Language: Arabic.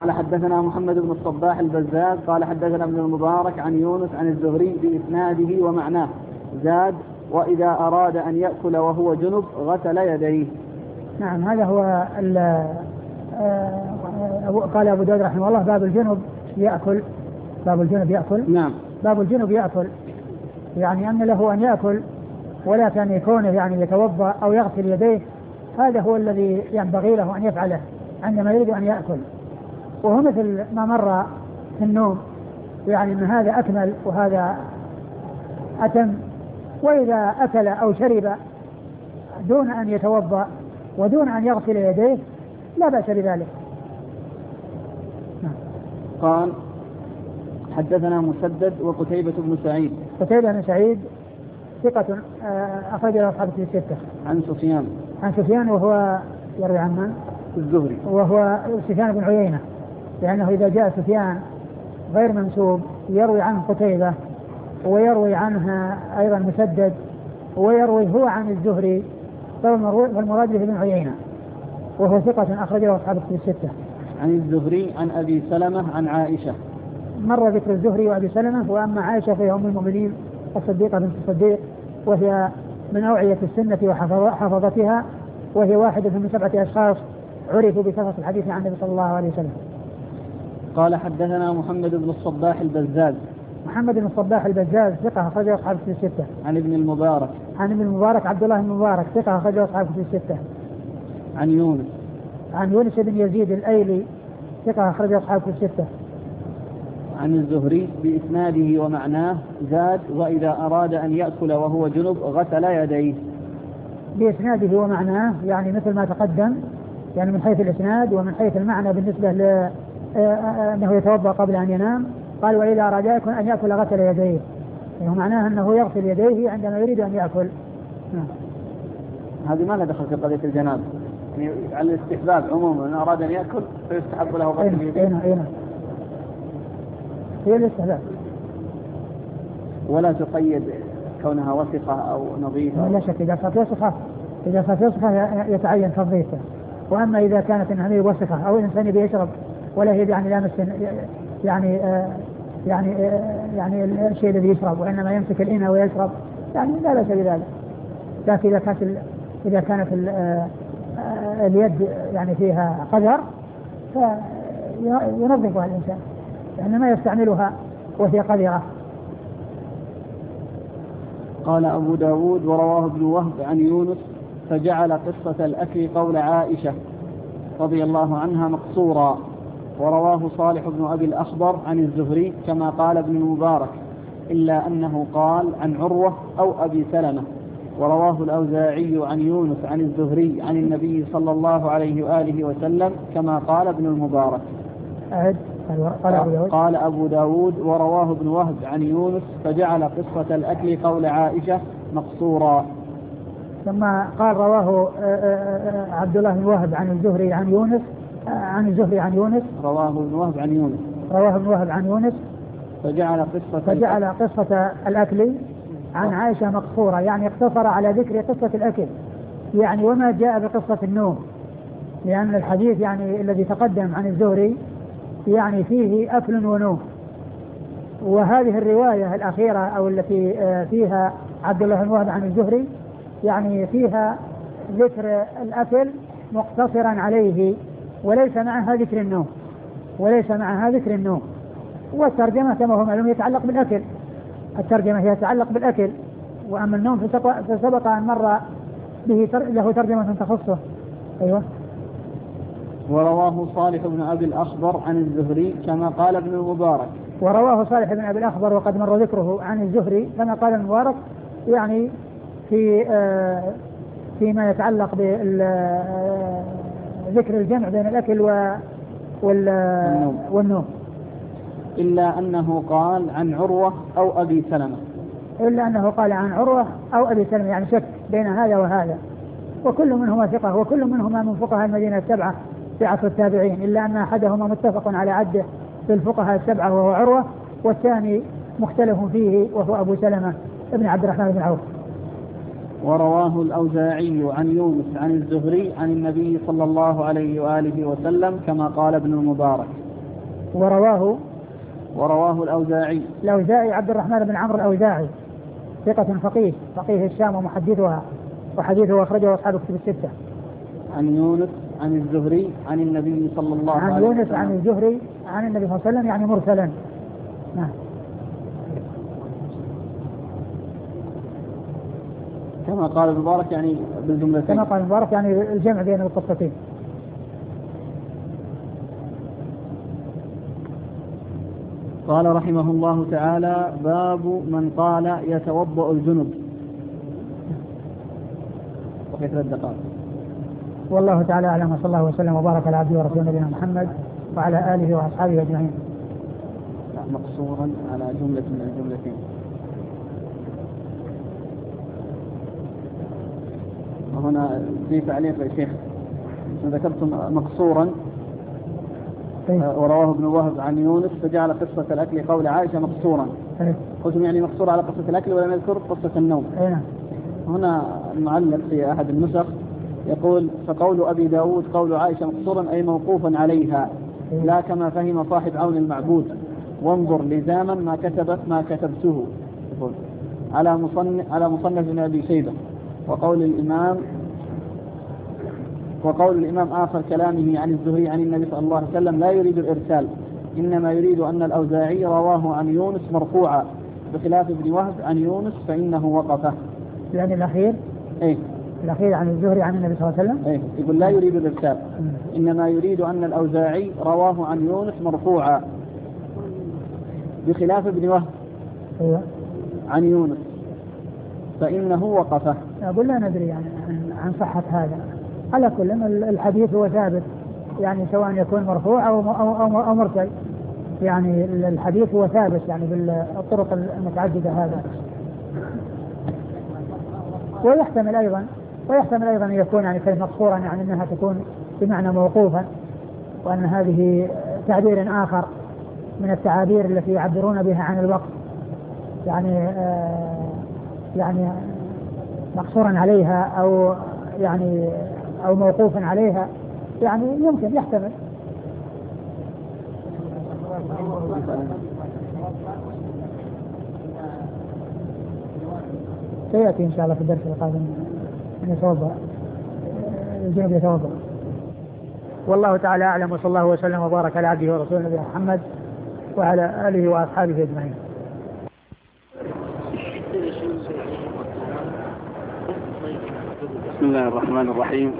قال حدثنا محمد بن الصباح البزاز قال حدثنا ابن المبارك عن يونس عن الزهري بإسناده ومعناه زاد وإذا أراد أن يأكل وهو جنب غسل يديه. نعم هذا هو قال أبو داود رحمه الله باب الجنب يأكل. باب الجنب يأكل. نعم. باب الجنب يأكل يعني أن له أن يأكل ولكن يكون يعني يتوضأ أو يغسل يديه. هذا هو الذي ينبغي له أن يفعله عندما يريد أن يأكل. وهو مثل ما مر في النوم يعني أن هذا أكمل وهذا أتم. وإذا أكل أو شرب دون أن يتوضأ ودون أن يغسل يديه لا بأس بذلك. قال حدثنا مسدد وقتيبة بن سعيد. قتيبة بن سعيد ثقة أخرج له أصحاب الستة. عن سفيان. عن سفيان وهو يروي عن من؟ الزهري. وهو سفيان بن عيينة لأنه إذا جاء سفيان غير منسوب يروي عنه قتيبة ويروي عنها أيضا مسدد ويروي هو عن الزهري فالمراد به بن عيينة وهو ثقة أخرج له أصحاب الستة. عن الزهري عن أبي سلمة عن عائشة. مر ذكر الزهري وأبي سلمة. وأما عائشة فهي أم المؤمنين الصديقة بنت الصديق وهي من أوعية السنة وحفظتها وهي واحدة من 7 أشخاص عرفوا بكثرة الحديث عن النبي صلى الله عليه وسلم. قال حدثنا محمد بن الصباح البزاز. محمد بن الصباح البزاز ثقة أخرج له أصحاب الستة. عن ابن المبارك. عن ابن المبارك عبد الله بن المبارك ثقة أخرج له أصحاب الستة. عن يونس. عن يونس بن يزيد الأيلي ثقة أخرج له أصحاب الستة. عن الزهري بإسناده ومعناه زاد وإذا أراد أن يأكل وهو جنب غسل يديه. بإسناده ومعناه يعني مثل ما تقدم يعني من حيث الإسناد ومن حيث المعنى بالنسبة أنه يتوضأ قبل أن ينام. قال وإذا أراد أن يأكل غسل يديه يعني معناه أنه يغسل يديه عندما يريد أن يأكل. هذه ما لها دخل في قضية الجنابة يعني على الاستحباب عموما أن أراد أن يأكل فيستحب له غسل يديه. هي الاستحباب ولا تقيد كونها وسخة أو نظيفة. لا شك إذا صارت وسخة يتعين تنظيفها. وأما إذا كانت إنها وسخة أو الإنسان بيشرب ولا هي يعني لامس يعني الشيء الذي يشرب وإنما يمسك الإناء ويشرب يعني لا بأس بذلك. لكن إذا كانت اليد يعني فيها قدر فينظفها الإنسان لأنه ما يستعملها وهي قذرة. قال أبو داود ورواه ابن وهب عن يونس فجعل قصة الأكل قول عائشة رضي الله عنها مقصورا. ورواه صالح بن أبي الأخضر عن الزهري كما قال ابن المبارك إلا أنه قال عن عروة أو أبي سلمة. ورواه الأوزاعي عن يونس عن الزهري عن النبي صلى الله عليه وآله وسلم كما قال ابن المبارك. قال أبو داود ورواه ابن وهب عن يونس فجعل قصة الأكل قول عائشة مقصورا. ثم قال رواه عبد الله بن وهب عن الزهري عن يونس عن الزهري عن يونس. رواه ابن وهب عن يونس فجعل قصة الأكل عن عائشة مقصورة يعني اقتصر على ذكر قصة الأكل يعني وما جاء بقصة النوم لأن الحديث يعني الذي تقدم عن الزهري يعني فيه أكل ونوم. وهذه الرواية الأخيرة أو التي فيها عبد الله بن وهب عن الزهري يعني فيها ذكر الأكل مقتصرا عليه وليس معها ذكر النوم. والترجمة كما هو معلوم يتعلق بالأكل. الترجمة هي تتعلق بالأكل وأما النوم فسبق أن مر به له ترجمة تخصه. أيوة. ورواه صالح بن أبي الأخضر عن الزهري كما قال ابن المبارك. ورواه صالح بن أبي الأخضر وقد مر ذكره عن الزهري كما قال المبارك يعني فيما يتعلق بذكر الجمع بين الأكل والنوم. إلا أنه قال عن عروة أو أبي سلمة. يعني شك بين هذا وهذا وكل منهما ثقة وكل منهما من فقهاء المدينة السبعة في عصر التابعين إلا أن أحدهما متفق على عده في الفقهاء السبعة وهو عروة والثاني مختلف فيه وهو أبو سلمة ابن عبد الرحمن بن عوف. ورواه الأوزاعي عن يونس عن الزهري عن النبي صلى الله عليه وآله وسلم كما قال ابن المبارك. ورواه الأوزاعي عبد الرحمن بن عمرو الأوزاعي ثقة فقيه الشام ومحدثها، وحديثه أخرجه أصحاب الكتب الستة. عن يونس عن الزهري عن النبي صلى الله عليه وسلم. عن يونس عن الزهري عن النبي صلى الله عليه وسلم يعني مرسلا. نعم. كما قال المبارك يعني بالجملتين. كما قال المبارك يعني الجمع بين القصتين. قال رحمه الله تعالى: باب من قال يتوضأ الجنب. وفي 3 دقائق. والله تعالى أعلم، وصلى الله وسلم وبارك على عبده ورسوله نبينا محمد وعلى آله وأصحابه أجمعين. مقصورا على جملة من الجملتين. وهنا في تعليق يا شيخ، ذكرتم مقصورا ورواه ابن وهب عن يونس فجعل قصة الأكل قول عائشة مقصورا. قلتم يعني مقصور على قصة الأكل ولم يذكر قصة النوم. هنا المعلق في أحد النسخ يقول: فقول أبي داود قول عائشة مقصورا أي موقوفا عليها، لا كما فهم صاحب عون المعبود، وانظر لزاما ما كتبته على مصنف ابن أبي شيبة. وقول الإمام آخر كلامه عن الزهري عن النبي صلى الله عليه وسلم لا يريد الإرسال، إنما يريد أن الأوزاعي رواه عن يونس مرفوعا، بخلاف ابن وهب عن يونس فإنه وقفه. يعني الأخير؟ إيه؟ الأخير عن الزهري عن النبي صلى الله عليه وسلم؟ إيه؟ يقول لا يريد الإرسال، إنما يريد أن الأوزاعي رواه عن يونس مرفوعا، بخلاف ابن وهب عن يونس فإنه وقفه. أقول لا ندري يعني عن صحة هذا. على كل الحديث هو ثابت، يعني سواء يكون مرفوع أو مرسل، يعني الحديث هو ثابت يعني بالطرق المتعددة هذا. ويحتمل أيضا أن يكون يعني كلمة مقصورا يعني أنها تكون بمعنى موقوفا، وأن هذه تعبير آخر من التعابير التي يعبرون بها عن الوقت، يعني مقصورا عليها أو موقوفا عليها، يعني يمكن يحتمل. سيأتي إن شاء الله في الدرس القادم أن يتوضأ الجنوب يتوضأ. والله تعالى أعلم، وصلى الله وسلم وبارك على عبده ورسوله نبينا محمد وعلى آله وأصحابه أجمعين. بسم الله الرحمن الرحيم.